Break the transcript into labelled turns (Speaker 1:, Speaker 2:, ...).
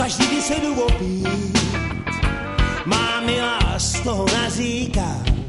Speaker 1: každý den se jdu opít. Má milá z toho naříká,